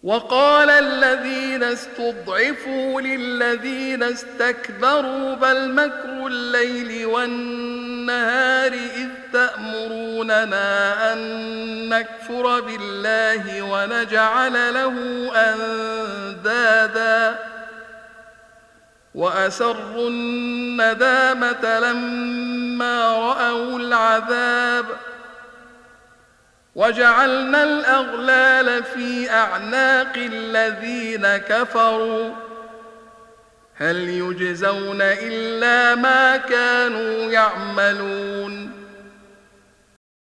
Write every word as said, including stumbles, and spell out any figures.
وقال الذين استضعفوا للذين استكبروا بل مكر الليل والنهار إذ تأمروننا أن نكفر بالله ونجعل له أندادا وأسروا الندامة لما رأوا العذاب وجعلنا الأغلال في أعناق الذين كفروا هل يجزون إلا ما كانوا يعملون